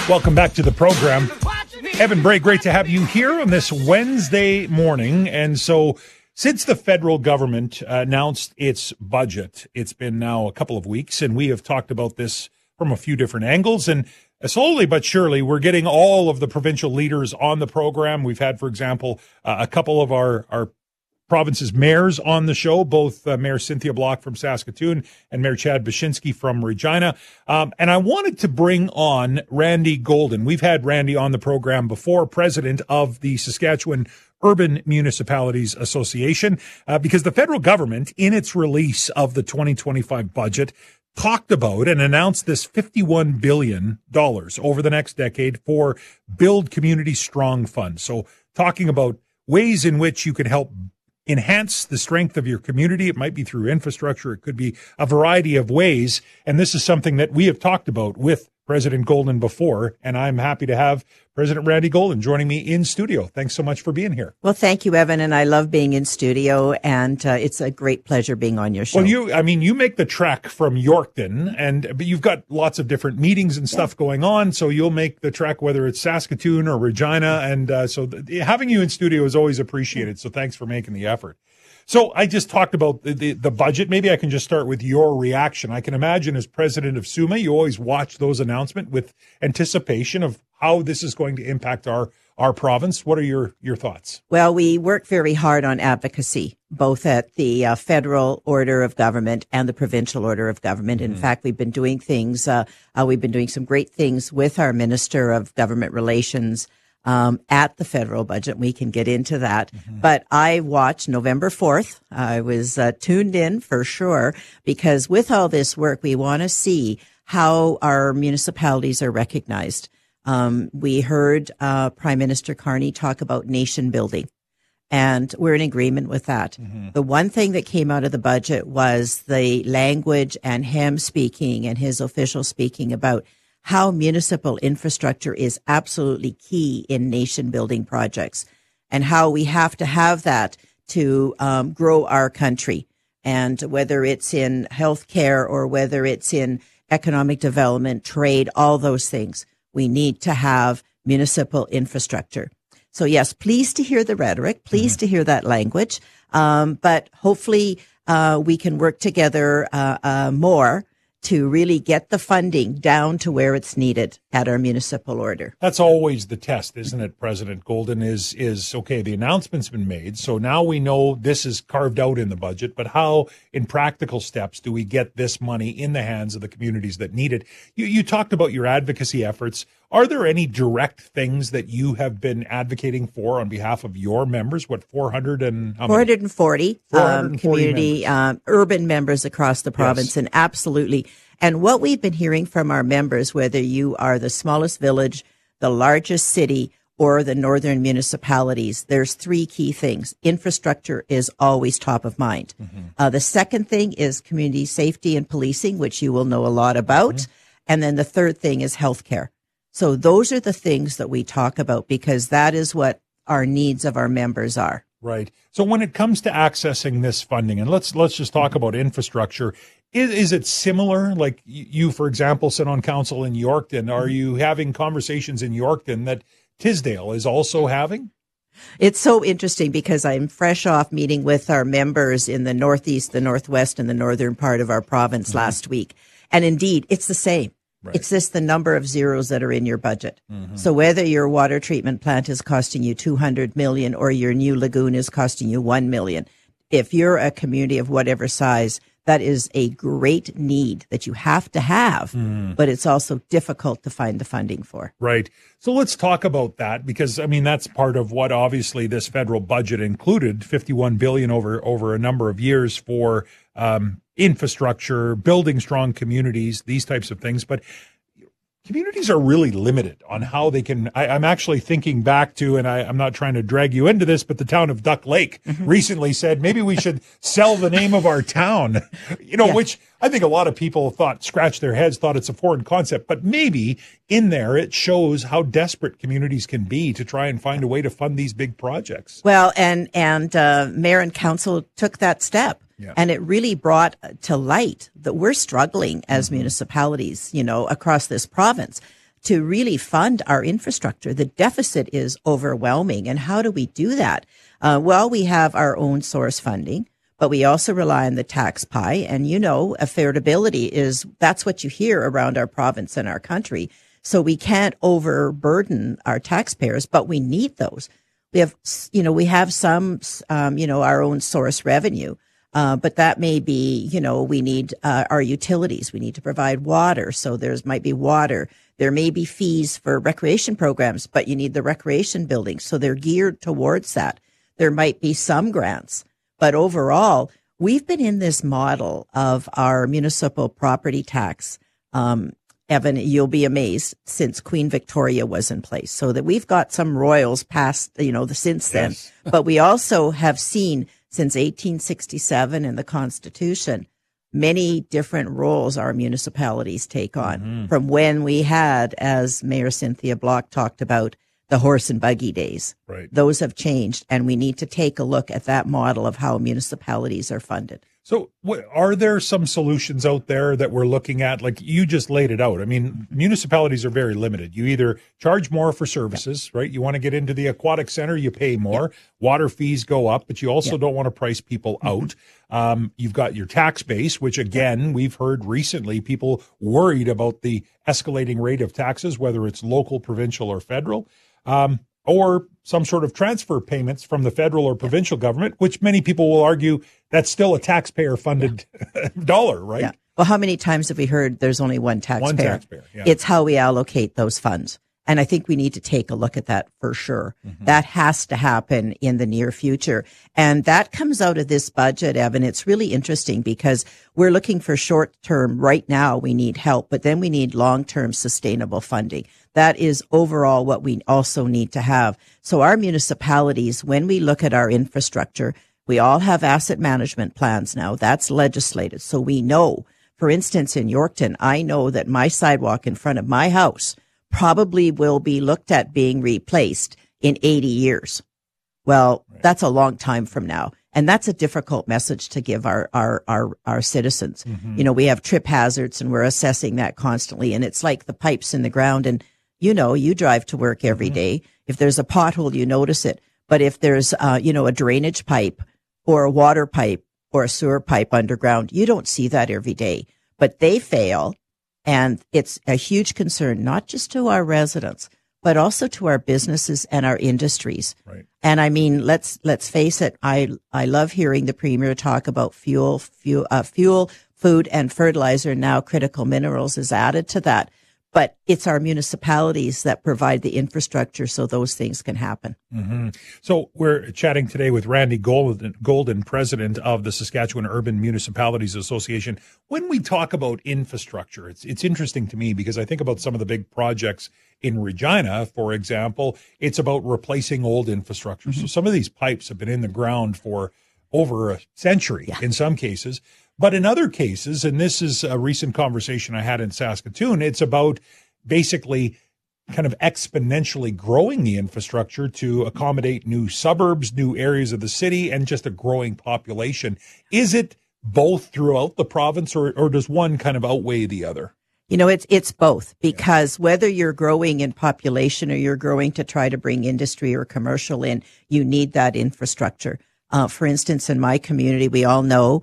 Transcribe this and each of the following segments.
Welcome back to the program. Evan Bray, great to have you here on this Wednesday morning. And so since the federal government announced its budget, it's been now a couple of weeks, and we have talked about this from a few different angles. And slowly but surely, we're getting all of the provincial leaders on the program. We've had, for example, a couple of our province's mayors on the show, both Mayor Cynthia Block from Saskatoon and Mayor Chad Baczynski from Regina. And I wanted to bring on Randy Golden. We've had Randy on the program before, president of the Saskatchewan Urban Municipalities Association, because the federal government, in its release of the 2025 budget, talked about and announced this $51 billion over the next decade for Build Community Strong Fund. So talking about ways in which you can help enhance the strength of your community. It might be through infrastructure. It could be a variety of ways. And this is something that we have talked about with President Golden before. And I'm happy to have President Randy Golden joining me in studio. Thanks so much for being here. Well, thank you, Evan. And I love being in studio. And it's a great pleasure being on your show. Well, you make the trek from Yorkton, but you've got lots of different meetings and stuff going on. So you'll make the trek, whether it's Saskatoon or Regina. And having you in studio is always appreciated. So thanks for making the effort. So I just talked about the budget. Maybe I can just start with your reaction. I can imagine as president of SUMA, you always watch those announcements with anticipation of how this is going to impact our province. What are your thoughts? Well, we work very hard on advocacy, both at the federal order of government and the provincial order of government. In fact, we've been doing things. We've been doing some great things with our Minister of Government Relations at the federal budget. We can get into that. But I watched November 4th. I was tuned in for sure, because with all this work, we want to see how our municipalities are recognized. We heard Prime Minister Carney talk about nation building, and we're in agreement with that. The one thing that came out of the budget was the language and him speaking and his official speaking about how municipal infrastructure is absolutely key in nation building projects, and how we have to have that to grow our country. And whether it's in healthcare or whether it's in economic development, trade, all those things, we need to have municipal infrastructure. So yes, pleased to hear the rhetoric, pleased to hear that language. But hopefully we can work together more to really get the funding down to where it's needed at our municipal order. That's always the test, isn't it, President Golden, is okay, the announcement's been made, so now we know this is carved out in the budget, but how, in practical steps, do we get this money in the hands of the communities that need it? You talked about your advocacy efforts. Are there any direct things that you have been advocating for on behalf of your members? What, 440 community urban members across the province, and absolutely. And what we've been hearing from our members, whether you are the smallest village, the largest city, or the northern municipalities, there's three key things. Infrastructure is always top of mind. The second thing is community safety and policing, which you will know a lot about. And then the third thing is healthcare. So those are the things that we talk about, because that is what our needs of our members are. Right. So when it comes to accessing this funding, and let's just talk about infrastructure, is it similar? Like you, for example, sit on council in Yorkton. Are you having conversations in Yorkton that Tisdale is also having? It's so interesting, because I'm fresh off meeting with our members in the Northeast, the Northwest, and the northern part of our province last week. And indeed, it's the same. Right. It's just the number of zeros that are in your budget. So whether your water treatment plant is costing you $200 million or your new lagoon is costing you $1 million, if you're a community of whatever size, that is a great need that you have to have, but it's also difficult to find the funding for. Right. So let's talk about that, because, I mean, that's part of what obviously this federal budget included, $51 billion over a number of years for infrastructure, building strong communities, these types of things. But communities are really limited on how they can. I'm actually thinking back to, and I'm not trying to drag you into this, but the town of Duck Lake recently said maybe we should sell the name of our town, which I think a lot of people scratched their heads, thought it's a foreign concept, but maybe in there it shows how desperate communities can be to try and find a way to fund these big projects. Well, and mayor and council took that step. Yeah. And it really brought to light that we're struggling as municipalities, across this province. to really fund our infrastructure. The deficit is overwhelming. And how do we do that? Well, we have our own source funding, but we also rely on the tax pie. And, affordability that's what you hear around our province and our country. So we can't overburden our taxpayers, but we need those. We have some, our own source revenue. But that may be, we need our utilities. We need to provide water. So might be water. There may be fees for recreation programs, but you need the recreation buildings. So they're geared towards that. There might be some grants, but overall, we've been in this model of our municipal property tax. Evan, you'll be amazed, since Queen Victoria was in place, so that we've got some royals past, since then. Yes. But we also have seen since 1867 in the Constitution, many different roles our municipalities take on, from when we had, as Mayor Cynthia Block talked about, the horse and buggy days. Right. Those have changed, and we need to take a look at that model of how municipalities are funded. So are there some solutions out there that we're looking at? Like you just laid it out. I mean, municipalities are very limited. You either charge more for services, right? You want to get into the aquatic center, you pay more. Water fees go up, but you also don't want to price people out. You've got your tax base, which again, we've heard recently people worried about the escalating rate of taxes, whether it's local, provincial, or federal. Or some sort of transfer payments from the federal or provincial government, which many people will argue that's still a taxpayer-funded dollar, right? Yeah. Well, how many times have we heard there's only one taxpayer? One taxpayer, yeah. It's how we allocate those funds. And I think we need to take a look at that for sure. That has to happen in the near future. And that comes out of this budget, Evan. It's really interesting because we're looking for short term. Right now, we need help, but then we need long-term sustainable funding. That is overall what we also need to have. So our municipalities, when we look at our infrastructure, we all have asset management plans now. That's legislated. So we know, for instance, in Yorkton, I know that my sidewalk in front of my house probably will be looked at being replaced in 80 years. Well, that's a long time from now. And that's a difficult message to give our citizens. We have trip hazards and we're assessing that constantly. And it's like the pipes in the ground. And, you drive to work every day. If there's a pothole, you notice it. But if there's, a drainage pipe or a water pipe or a sewer pipe underground, you don't see that every day. But they fail. And it's a huge concern, not just to our residents, but also to our businesses and our industries. Right. And I mean, let's face it. I love hearing the Premier talk about fuel, food, and fertilizer. Now critical minerals is added to that. But it's our municipalities that provide the infrastructure so those things can happen. So we're chatting today with Randy Golden, president of the Saskatchewan Urban Municipalities Association. When we talk about infrastructure, it's interesting to me because I think about some of the big projects in Regina, for example. It's about replacing old infrastructure. So some of these pipes have been in the ground for over a century in some cases. But in other cases, and this is a recent conversation I had in Saskatoon, it's about basically kind of exponentially growing the infrastructure to accommodate new suburbs, new areas of the city, and just a growing population. Is it both throughout the province, or does one kind of outweigh the other? It's both, because whether you're growing in population or you're growing to try to bring industry or commercial in, you need that infrastructure. For instance, in my community, we all know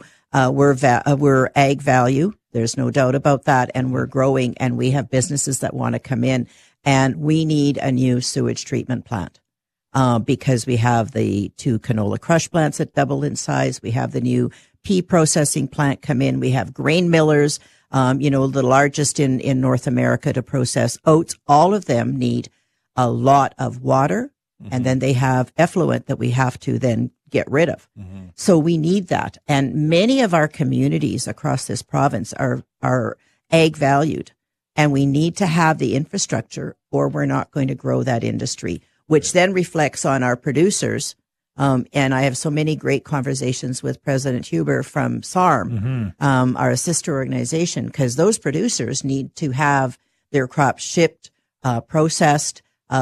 we're ag value. There's no doubt about that. And we're growing, and we have businesses that want to come in, and we need a new sewage treatment plant. Because we have the 2 canola crush plants that double in size. We have the new pea processing plant come in. We have grain millers, the largest in North America to process oats. All of them need a lot of water. And then they have effluent that we have to then get rid of. So we need that. And many of our communities across this province are ag valued, and we need to have the infrastructure, or we're not going to grow that industry, which then reflects on our producers. And I have so many great conversations with President Huber from SARM, our sister organization, because those producers need to have their crops shipped, processed,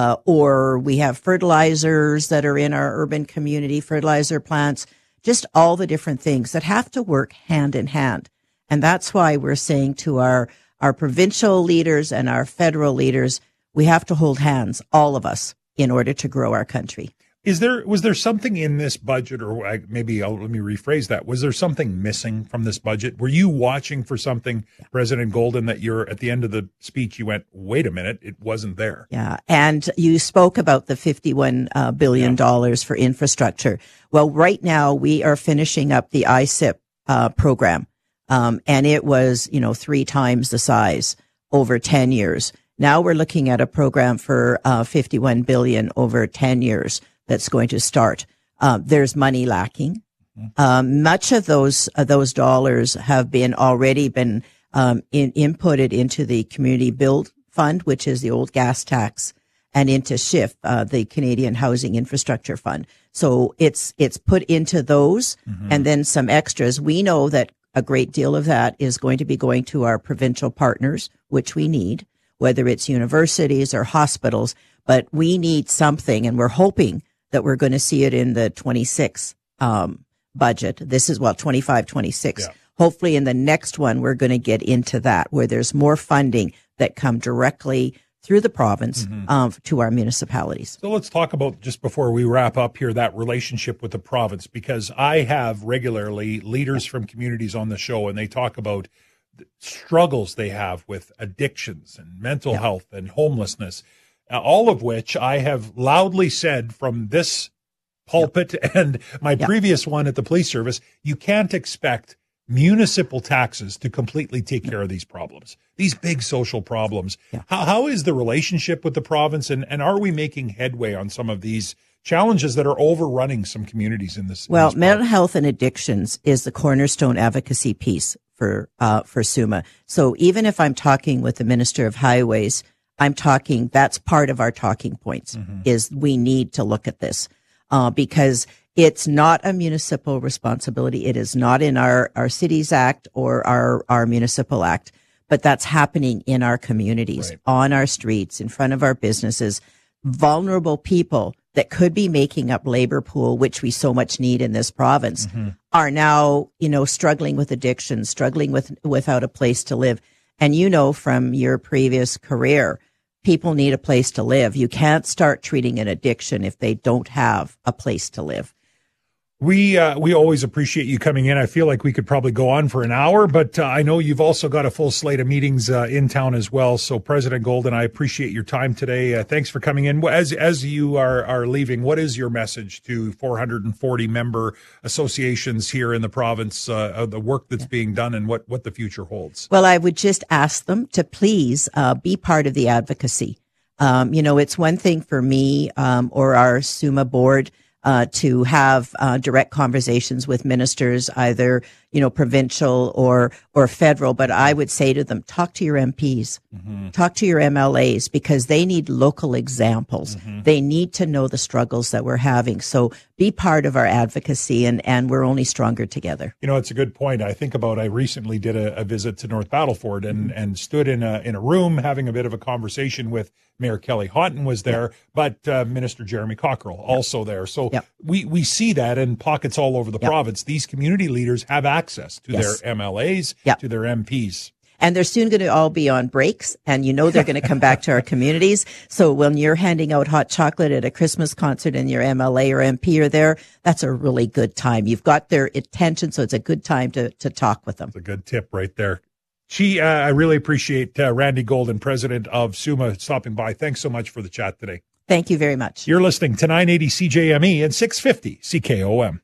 or we have fertilizers that are in our urban community, fertilizer plants, just all the different things that have to work hand in hand. And that's why we're saying to our our provincial leaders and our federal leaders, we have to hold hands, all of us, in order to grow our country. Was there something in this budget, or let me rephrase that. Was there something missing from this budget? Were you watching for something, President Golden, that you're at the end of the speech, you went, wait a minute, it wasn't there? Yeah. And you spoke about the $51 billion for infrastructure. Well, right now we are finishing up the ISIP program. And it was, 3 times the size over 10 years. Now we're looking at a program for $51 billion over 10 years. That's going to start. There's money lacking. Much of those dollars have already been inputted into the Community Build Fund, which is the old gas tax, and into SHIF, the Canadian Housing Infrastructure Fund. So it's put into those, and then some extras. We know that a great deal of that is going to be going to our provincial partners, which we need, whether it's universities or hospitals. But we need something, and we're hoping that we're going to see it in the 26 budget. This is 25, 26. Yeah. Hopefully in the next one, we're going to get into that, where there's more funding that come directly through the province to our municipalities. So let's talk about, just before we wrap up here, that relationship with the province, because I have regularly leaders from communities on the show, and they talk about the struggles they have with addictions and mental health and homelessness. All of which I have loudly said from this pulpit and my previous one at the police service, you can't expect municipal taxes to completely take care of these problems, these big social problems. How is the relationship with the province, and are we making headway on some of these challenges that are overrunning some communities in this? Well, mental health and addictions is the cornerstone advocacy piece for SUMA. So even if I'm talking with the Minister of Highways, that's part of our talking points, is we need to look at this, because it's not a municipal responsibility. It is not in our Cities Act or our Municipal Act, but that's happening in our communities, on our streets, in front of our businesses. Vulnerable people that could be making up labor pool, which we so much need in this province, are now, struggling with addiction, struggling without a place to live. And from your previous career, people need a place to live. You can't start treating an addiction if they don't have a place to live. We always appreciate you coming in. I feel like we could probably go on for an hour, but I know you've also got a full slate of meetings in town as well. So, President Golden, I appreciate your time today. Thanks for coming in. As you are leaving, what is your message to 440 member associations here in the province of the work that's being done and what the future holds? Well, I would just ask them to please be part of the advocacy. It's one thing for me or our SUMA board to have direct conversations with ministers, either provincial or federal. But I would say to them, talk to your MPs, talk to your MLAs, because they need local examples. They need to know the struggles that we're having. So be part of our advocacy, and we're only stronger together. It's a good point. I think about, I recently did a visit to North Battleford and stood in a room having a bit of a conversation with Mayor Kelly Houghton was there, but Minister Jeremy Cockrell also there. So we see that in pockets all over the province. These community leaders have access to their MLAs, to their MPs. And they're soon going to all be on breaks, and they're going to come back to our communities. So when you're handing out hot chocolate at a Christmas concert and your MLA or MP are there, that's a really good time. You've got their attention, so it's a good time to talk with them. That's a good tip right there. I really appreciate Randy Golden, president of SUMA, stopping by. Thanks so much for the chat today. Thank you very much. You're listening to 980 CJME and 650 CKOM.